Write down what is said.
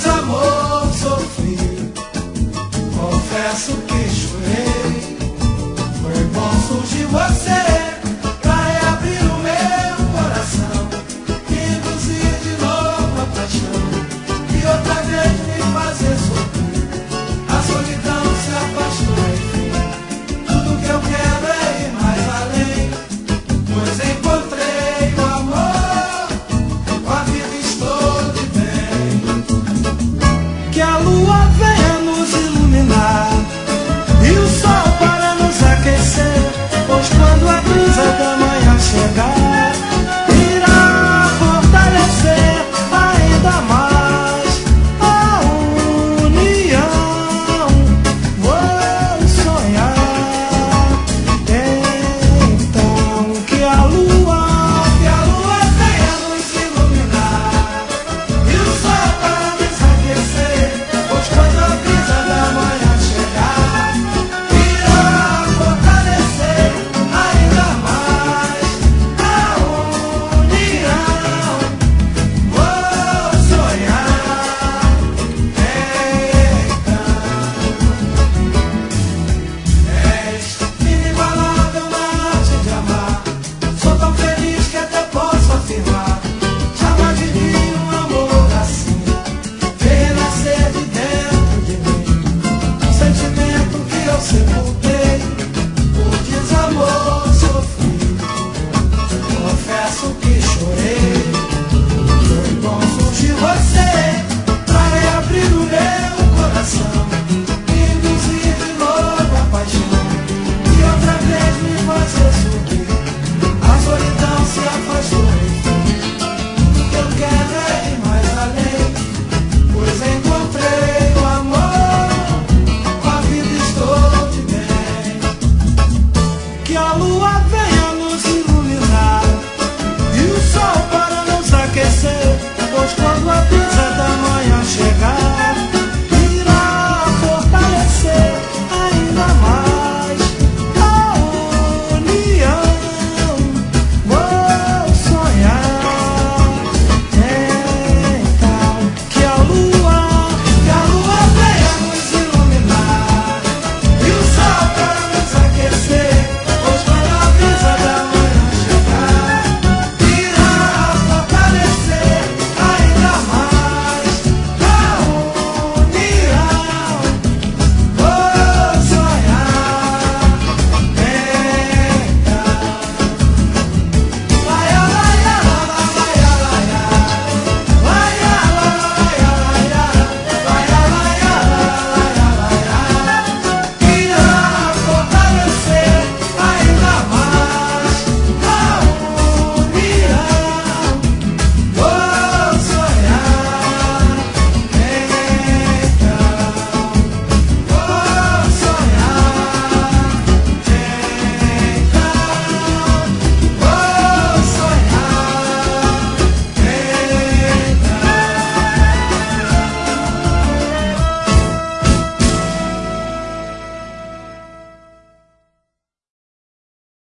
amor sofri, confesso que chorei. Foi bom surgir você pra reabrir o meu coração, induzir de novo a paixão e outra vez me fazer sofrer. A solidão se afastou, enfim. Tudo que eu quero é ir mais além, pois encontrei o amor, com a vida estou de bem. Que a luz